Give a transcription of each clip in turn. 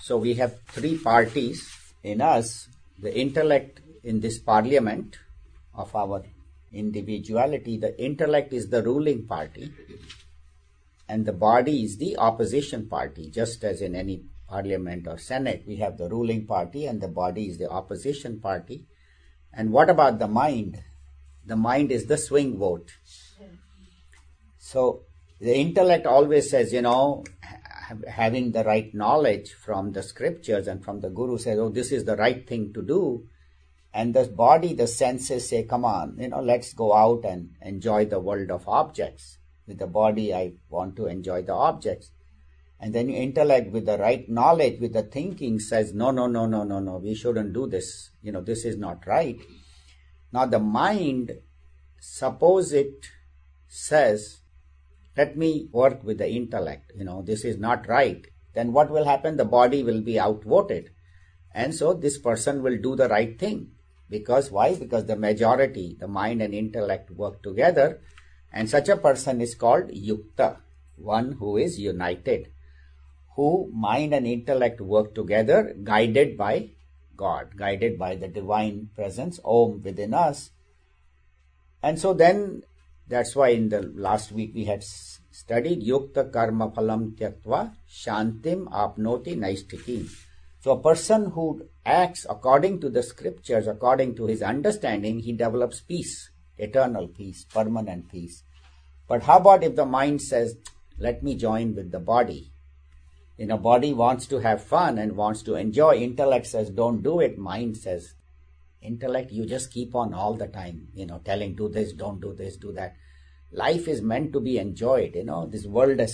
So we have three parties in us. The intellect in this parliament of our individuality, the intellect is the ruling party and the body is the opposition party. Just as in any parliament or senate, we have the ruling party and the body is the opposition party. And what about the mind? The mind is the swing vote. So the intellect always says, having the right knowledge from the scriptures and from the guru says, oh, this is the right thing to do. And the body, the senses say, come on, let's go out and enjoy the world of objects. With the body, I want to enjoy the objects. And then your intellect with the right knowledge, with the thinking says, no, we shouldn't do this. This is not right. Now the mind, suppose it says, let me work with the intellect, this is not right. Then what will happen? The body will be outvoted. And so this person will do the right thing. Because why? Because the majority, the mind and intellect work together. And such a person is called yukta, one who is united, who mind and intellect work together, guided by God, guided by the divine presence, Om, within us. And so then, that's why in the last week we had studied yukta karma phalam tyaktva shantim apnoti naishtikim. So a person who acts according to the scriptures, according to his understanding, he develops peace, eternal peace, permanent peace. But how about if the mind says, let me join with the body? Body wants to have fun and wants to enjoy. Intellect says, don't do it. Mind says, intellect, you just keep on all the time, telling, do this, don't do this, do that. Life is meant to be enjoyed. This world has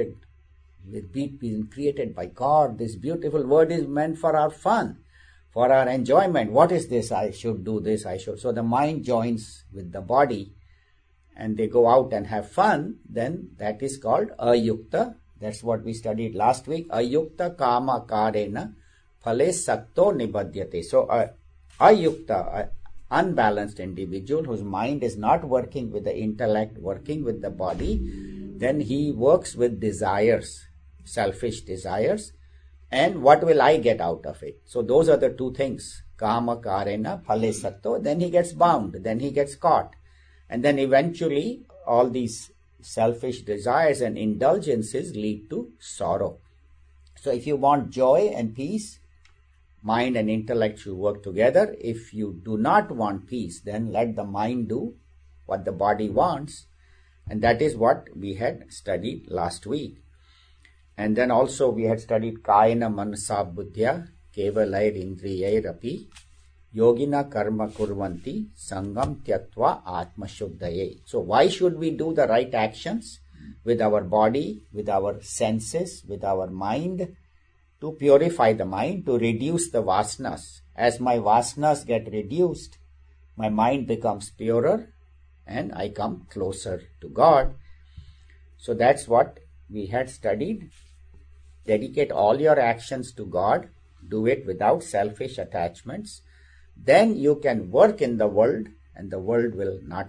been created by God. This beautiful world is meant for our fun, for our enjoyment. What is this? I should do this, I should. So the mind joins with the body and they go out and have fun. Then that is called ayukta. That's what we studied last week. Ayukta kama karena phale sakto nibadyate. So ayukta, unbalanced individual whose mind is not working with the intellect, working with the body, then he works with desires, selfish desires. And what will I get out of it? So those are the two things. Kama karena phale sakto. Then he gets bound. Then he gets caught. And then eventually all these selfish desires and indulgences lead to sorrow. So if you want joy and peace, mind and intellect should work together. If you do not want peace, then let the mind do what the body wants. And that is what we had studied last week. And then also we had studied Kayena Manasa Buddhya Kevalair Indriyair Api Yogina Karma Kurvanti Sangam Tyaktva Atma Shuddhaye. So why should we do the right actions with our body, with our senses, with our mind? To purify the mind, to reduce the vasanas. As my vasanas get reduced, my mind becomes purer and I come closer to God. So that's what we had studied. Dedicate all your actions to God. Do it without selfish attachments. Then you can work in the world and the world will not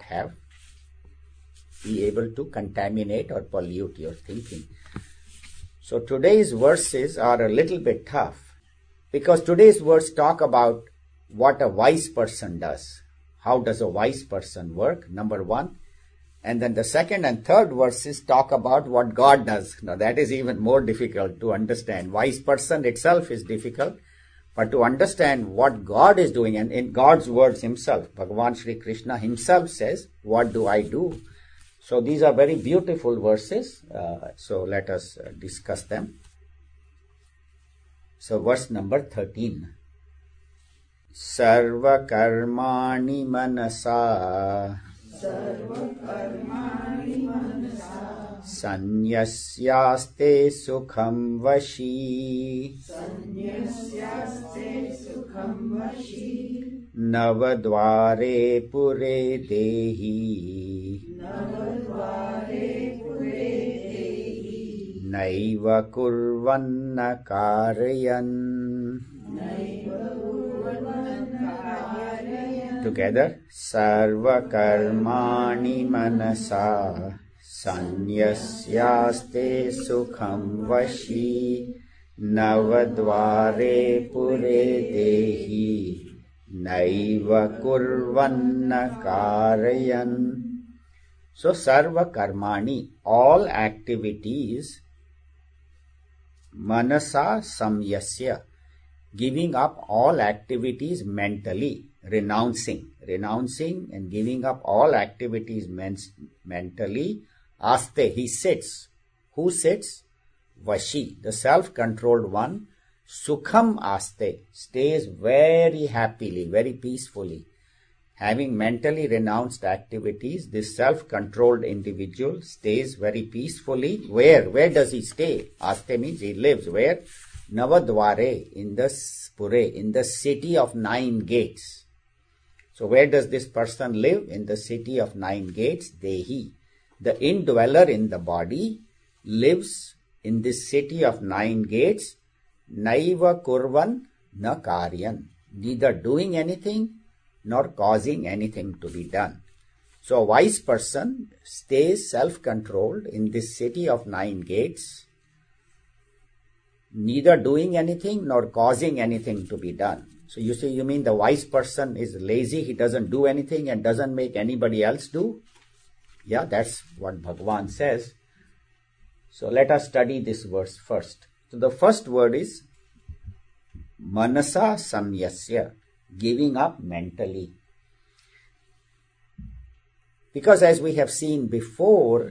be able to contaminate or pollute your thinking. So today's verses are a little bit tough because today's words talk about what a wise person does. How does a wise person work? Number one. And then the second and third verses talk about what God does. Now that is even more difficult to understand. Wise person itself is difficult, but to understand what God is doing, and in God's words himself, Bhagavan Sri Krishna himself says, what do I do? So these are very beautiful verses. So let us discuss them. So verse number 13. Sarva karmani manasa Sanyasyaste sukham vashi Navadvare pure dehi Naiva kurvanna karayan. Together, sarva karmani manasa sanyasyaste sukham vashi navadvare pure dehi naiva kurvanna karayan. So sarva karmani, all activities, manasa samyasya, giving up all activities mentally, renouncing and giving up all activities mentally. Aste, he sits. Who sits? Vashi, the self-controlled one. Sukham aste, stays very happily, very peacefully. Having mentally renounced activities, this self-controlled individual stays very peacefully. Where? Where does he stay? Aste means he lives. Where? Navadvare, in the Pure, in the city of 9 gates. So where does this person live? In the city of 9 gates, Dehi. The indweller in the body lives in this city of 9 gates, Naiva Kurvan na Karyan, neither doing anything nor causing anything to be done. So a wise person stays self-controlled in this city of 9 gates, neither doing anything nor causing anything to be done. So you say, you mean the wise person is lazy, he doesn't do anything and doesn't make anybody else do? Yeah, that's what Bhagavan says. So let us study this verse first. So the first word is manasa samyasya, giving up mentally. Because as we have seen before,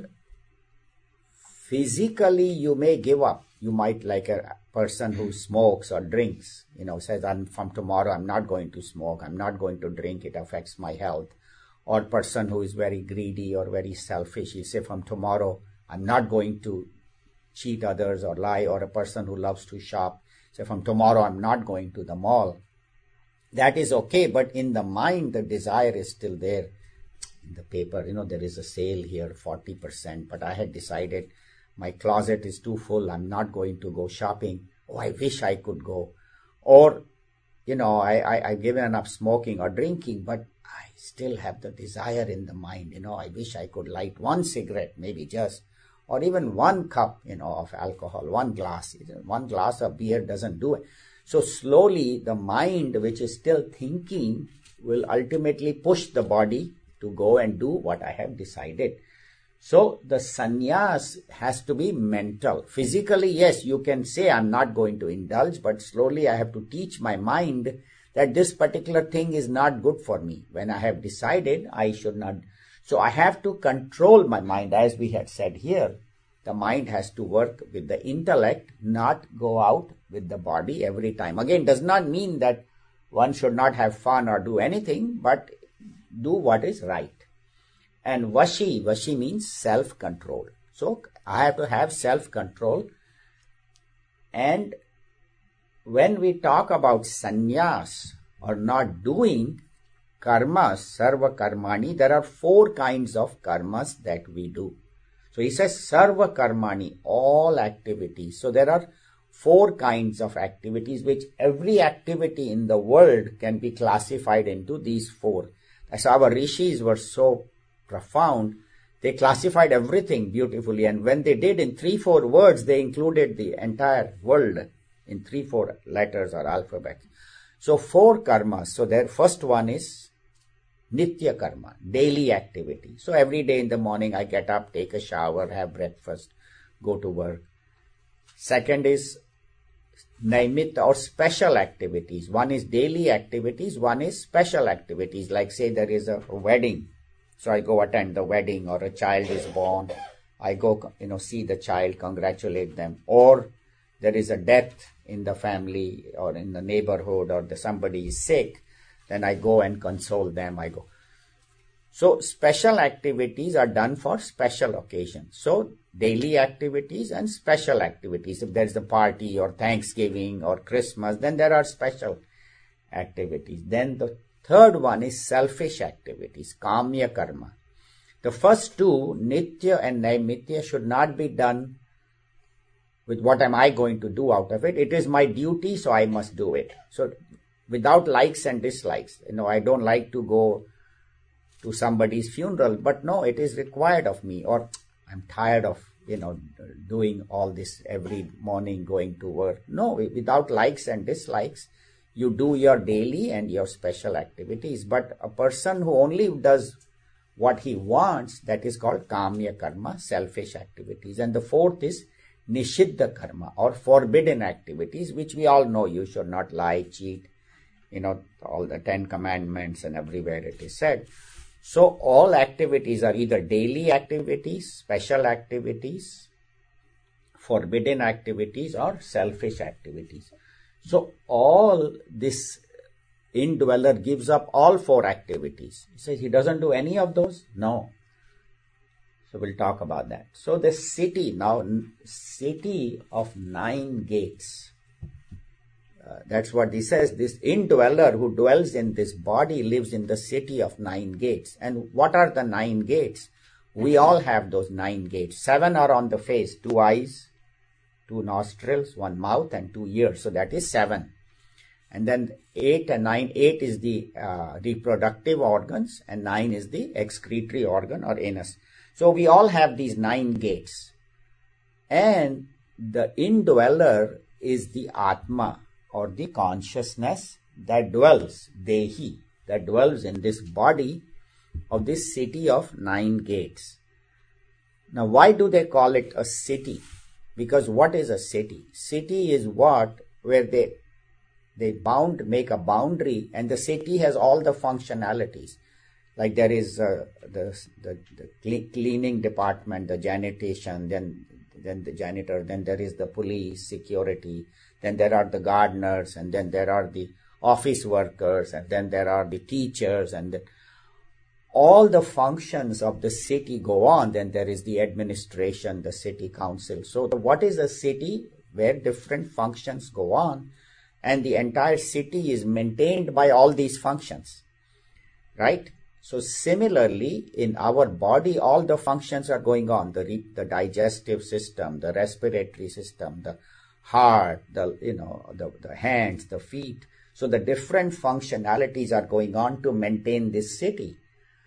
physically you may give up. You might, like a person who smokes or drinks, says, from tomorrow I'm not going to smoke, I'm not going to drink, it affects my health. Or person who is very greedy or very selfish, he say, from tomorrow I'm not going to cheat others or lie. Or a person who loves to shop, say, from tomorrow I'm not going to the mall. That is okay, but in the mind the desire is still there. In the paper, there is a sale here, 40%, but I had decided my closet is too full, I'm not going to go shopping. Oh, I wish I could go. Or, I've given up smoking or drinking, but I still have the desire in the mind. I wish I could light one cigarette, maybe just, or even one cup, of alcohol, one glass. One glass of beer doesn't do it. So slowly the mind, which is still thinking, will ultimately push the body to go and do what I have decided. So the sannyas has to be mental. Physically, yes, you can say I'm not going to indulge, but slowly I have to teach my mind that this particular thing is not good for me. When I have decided, I should not. So I have to control my mind, as we had said here. The mind has to work with the intellect, not go out with the body every time. Again, does not mean that one should not have fun or do anything, but do what is right. And Vashi means self-control. So I have to have self-control. And when we talk about sannyas or not doing karmas, sarva karmani, there are 4 kinds of karmas that we do. So he says sarva karmani, all activities. So there are 4 kinds of activities, which every activity in the world can be classified into these 4. As our rishis were so profound, they classified everything beautifully, and when they did in 3-4 words, they included the entire world in 3-4 letters or alphabets. So 4 karmas. So their first one is nitya karma, daily activity. So every day in the morning I get up, take a shower, have breakfast, go to work. Second is naimitta or special activities. One is daily activities, one is special activities. Like say there is a wedding, so I go attend the wedding, or a child is born, I go see the child, congratulate them. Or there is a death in the family or in the neighborhood, or somebody is sick, then I go and console them. So special activities are done for special occasions. So daily activities and special activities. If there is a party or Thanksgiving or Christmas, then there are special activities. Then the third one is selfish activities, kamya karma. The first 2, nitya and naimitya, should not be done with what am I going to do out of it. It is my duty, so I must do it. So without likes and dislikes. I don't like to go to somebody's funeral, but no, it is required of me. Or I'm tired of doing all this every morning, going to work. No, without likes and dislikes. You do your daily and your special activities. But a person who only does what he wants, that is called kamya karma, selfish activities. And the fourth is nishiddha karma, or forbidden activities, which we all know. You should not lie, cheat, all the 10 commandments, and everywhere it is said. So all activities are either daily activities, special activities, forbidden activities, or selfish activities. So all this indweller gives up all 4 activities. He says he doesn't do any of those? No. So we'll talk about that. So the city of 9 gates. That's what he says. This indweller who dwells in this body lives in the city of 9 gates. And what are the 9 gates? We all have those 9 gates. 7 are on the face: 2 eyes, 2 nostrils, 1 mouth, and 2 ears. So that is 7. And then 8 and 9. 8 is the reproductive organs, and 9 is the excretory organ or anus. So we all have these 9 gates. And the indweller is the Atma, or the consciousness that dwells, Dehi, that dwells in this body of this city of 9 gates. Now, why do they call it a city? Because what is a city? City is where they make a boundary, and the city has all the functionalities. Like there is the cleaning department, the janitation, then the janitor, then there is the police, security, then there are the gardeners, and then there are the office workers, and then there are the teachers, and all the functions of the city go on. Then there is the administration, the city council. So what is a city? Where different functions go on, and the entire city is maintained by all these functions, right? So similarly, in our body, all the functions are going on: the digestive system, the respiratory system, the heart, the hands, the feet. So the different functionalities are going on to maintain this city.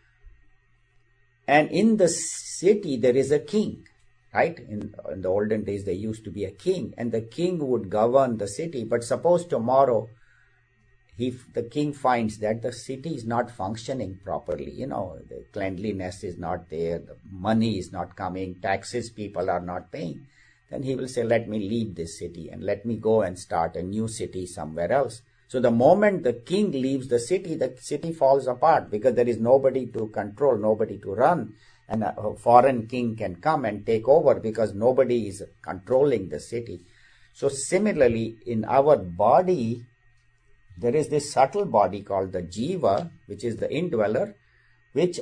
And in the city, there is a king, right? In the olden days, there used to be a king, and the king would govern the city. But suppose tomorrow, if the king finds that the city is not functioning properly, the cleanliness is not there, the money is not coming, taxes people are not paying, then he will say, let me leave this city and let me go and start a new city somewhere else. So the moment the king leaves the city falls apart, because there is nobody to control, nobody to run. And a foreign king can come and take over because nobody is controlling the city. So similarly, in our body, there is this subtle body called the jiva, which is the indweller, which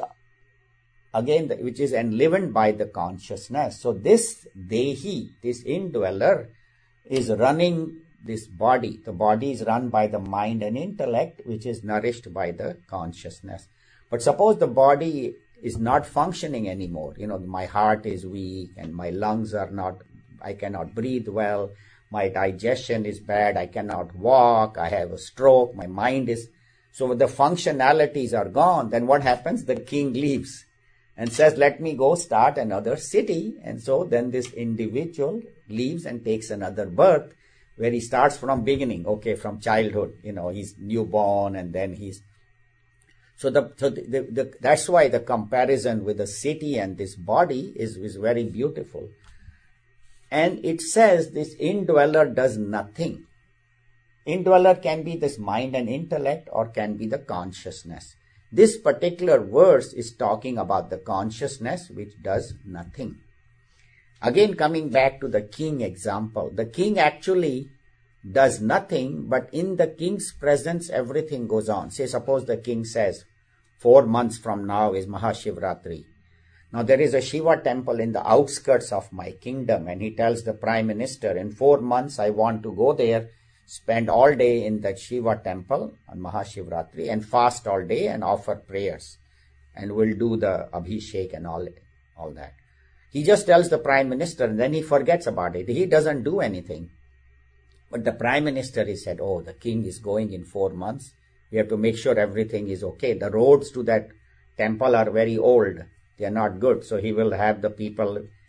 is enlivened by the consciousness. So this dehi, this indweller, is running this body. The body is run by the mind and intellect, which is nourished by the consciousness. But suppose the body is not functioning anymore. My heart is weak and my lungs are not, I cannot breathe well. My digestion is bad. I cannot walk. I have a stroke. My mind is... So the functionalities are gone. Then what happens? The king leaves and says, let me go start another city. And so then this individual leaves and takes another birth, where he starts from beginning, from childhood. He's newborn, and then he's... So that's why the comparison with the city and this body is very beautiful. And it says this indweller does nothing. Indweller can be this mind and intellect, or can be the consciousness. This particular verse is talking about the consciousness which does nothing. Again, coming back to the king example, the king actually does nothing, but in the king's presence, everything goes on. Say, suppose the king says, 4 months from now is Mahashivratri. Now, there is a Shiva temple in the outskirts of my kingdom, and he tells the prime minister, in 4 months, I want to go there, spend all day in the Shiva temple on Mahashivratri, and fast all day and offer prayers, and we'll do the Abhishek and all that. He just tells the prime minister, and then he forgets about it. He doesn't do anything. But the prime minister, he said, the king is going in 4 months. We have to make sure everything is okay. The roads to that temple are very old. They are not good. So he will have the people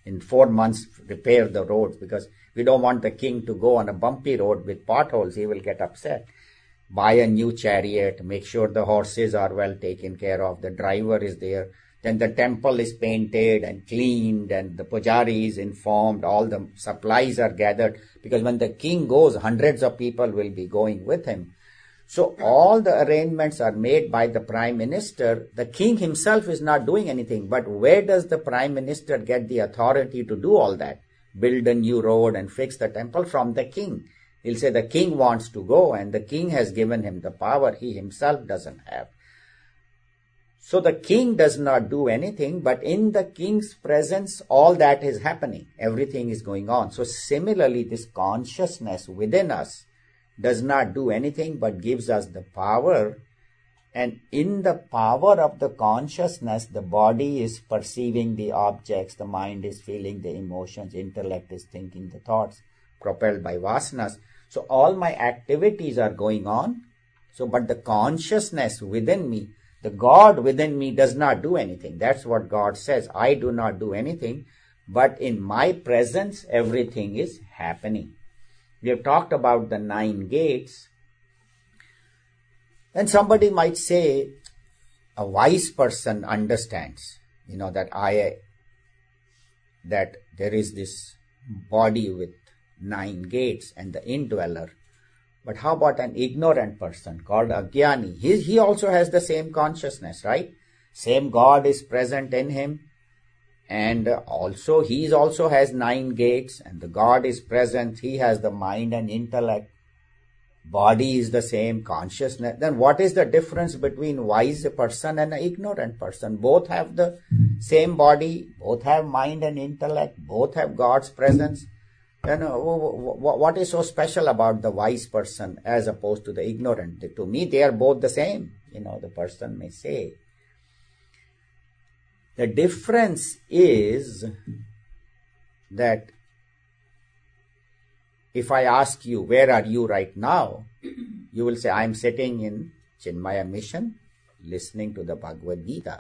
in 4 months repair the roads, because we don't want the king to go on a bumpy road with potholes. He will get upset. Buy a new chariot, make sure the horses are well taken care of, the driver is there. Then the temple is painted and cleaned, and the pujari is informed, all the supplies are gathered, because when the king goes, hundreds of people will be going with him. So all the arrangements are made by the prime minister. The king himself is not doing anything. But where does the prime minister get the authority to do all that? Build a new road and fix the temple? From the king. He'll say the king wants to go, and the king has given him the power he himself doesn't have. So the king does not do anything, but in the king's presence, all that is happening. Everything is going on. So similarly, this consciousness within us does not do anything but gives us the power. And in the power of the consciousness, the body is perceiving the objects, the mind is feeling the emotions, intellect is thinking the thoughts, propelled by vasanas. So all my activities are going on. So, but the consciousness within me, the God within me does not do anything. That's what God says. I do not do anything, but in my presence, everything is happening. We have talked about the 9 gates. And somebody might say, a wise person understands, that there is this body with 9 gates and the indweller. But how about an ignorant person called Agyani? He also has the same consciousness, right? Same God is present in him. And also he also has 9 gates, and the God is present. He has the mind and intellect. Body is the same, consciousness. Then what is the difference between wise person and an ignorant person? Both have the same body, both have mind and intellect, both have God's presence. Then what is so special about the wise person as opposed to the ignorant? To me, they are both the same, the person may say. The difference is that if I ask you, where are you right now? You will say, I am sitting in Chinmaya Mission, listening to the Bhagavad Gita.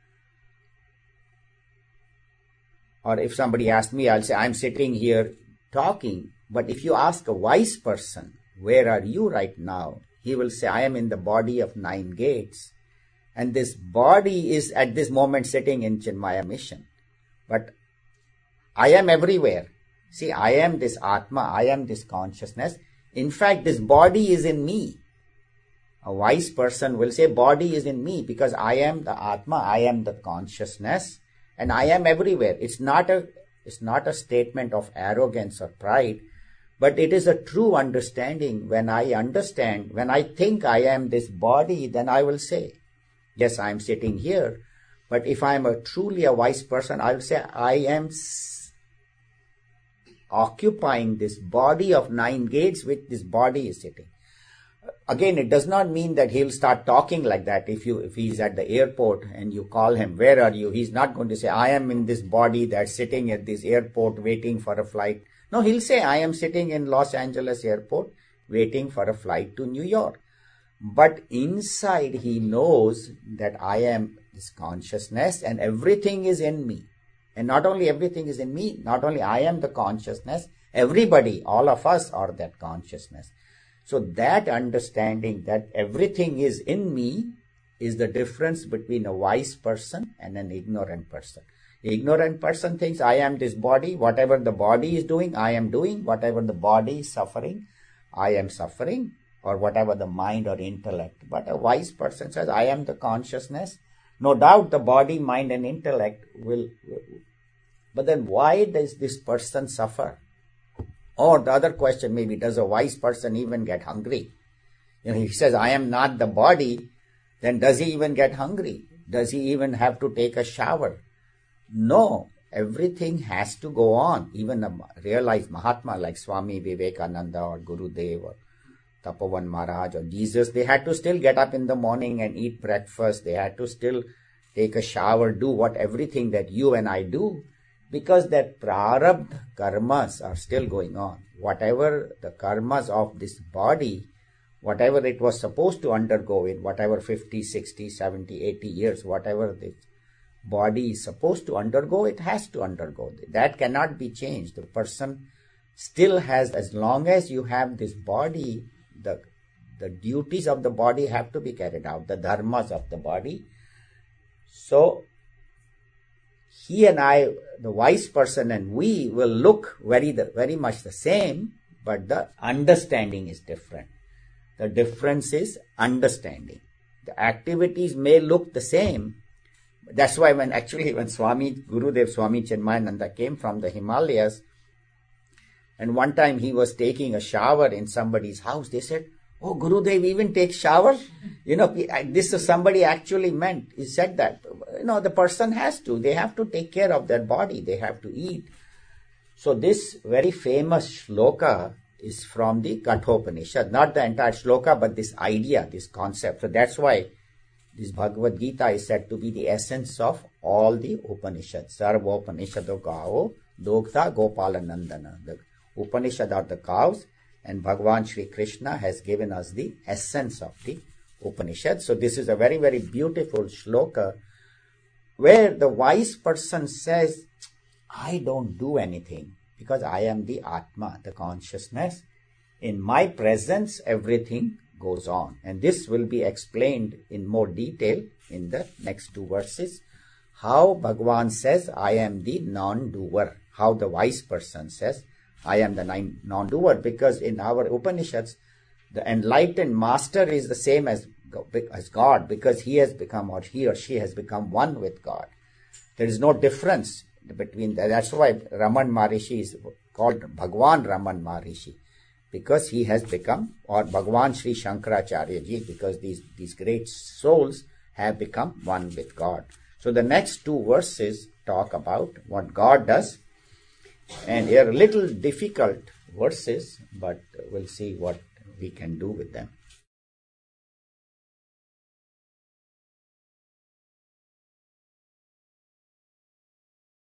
Or if somebody asks me, I'll say, I'm sitting here talking. But if you ask a wise person, where are you right now? He will say, I am in the body of 9 gates. And this body is at this moment sitting in Chinmaya Mission. But I am everywhere. See, I am this Atma, I am this consciousness. In fact, this body is in me. A wise person will say, body is in me, because I am the Atma, I am the consciousness, and I am everywhere. It's not a statement of arrogance or pride, but it is a true understanding. When I think I am this body, then I will say, yes, I am sitting here. But if I am truly a wise person, I will say, I am occupying this body of 9 gates which this body is sitting. Again, it does not mean that he'll start talking like that. If he's at the airport and you call him, where are you? He's not going to say, I am in this body that's sitting at this airport waiting for a flight. No, he'll say, I am sitting in Los Angeles airport waiting for a flight to New York. But inside he knows that I am this consciousness and everything is in me. And not only everything is in me, not only I am the consciousness, everybody, all of us are that consciousness. So that understanding that everything is in me is the difference between a wise person and an ignorant person. The ignorant person thinks, I am this body, whatever the body is doing, I am doing, whatever the body is suffering, I am suffering, or whatever the mind or intellect. But a wise person says, I am the consciousness. No doubt the body, mind and intellect will. But then why does this person suffer? Or the other question maybe, does a wise person even get hungry? He says, I am not the body, then does he even get hungry? Does he even have to take a shower? No, everything has to go on. Even a realized Mahatma like Swami Vivekananda or Gurudev or Tapovan Maharaj or Jesus, they had to still get up in the morning and eat breakfast. They had to still take a shower, do everything that you and I do, because that prarabdha karmas are still going on. Whatever the karmas of this body, whatever it was supposed to undergo in whatever 50, 60, 70, 80 years, whatever body is supposed to undergo, it has to undergo. That cannot be changed. The person still has, as long as you have this body, the duties of the body have to be carried out, the dharmas of the body. So he and I, the wise person, and we will look very much the same, but the understanding is different. The difference is understanding. The activities may look the same. That's why when Gurudev Swami Chinmayananda came from the Himalayas, and one time he was taking a shower in somebody's house, they said, "Oh, Gurudev even takes shower?" This is somebody actually meant. He said that. The person has to. They have to take care of their body. They have to eat. So this very famous shloka is from the Kathopanishad. Not the entire shloka, but this idea, this concept. So that's why this Bhagavad Gita is said to be the essence of all the Upanishads. Sarva Upanishado Gao Dogtha Gopala Nandana. The Upanishad are the cows, and Bhagavan Shri Krishna has given us the essence of the Upanishad. So this is a very, very beautiful shloka where the wise person says, I don't do anything because I am the Atma, the consciousness. In my presence, everything goes on. And this will be explained in more detail in the next two verses. How Bhagavan says, I am the non-doer. How the wise person says, I am the non-doer. Because in our Upanishads, the enlightened master is the same as God, because he has become, or he or she has become one with God. There is no difference between that. That's why Raman Maharishi is called Bhagwan Raman Maharishi, because he has become, or Bhagwan Sri Shankaracharya Ji, because these great souls have become one with God. So the next two verses talk about what God does, and they are a little difficult verses, but we'll see what we can do with them.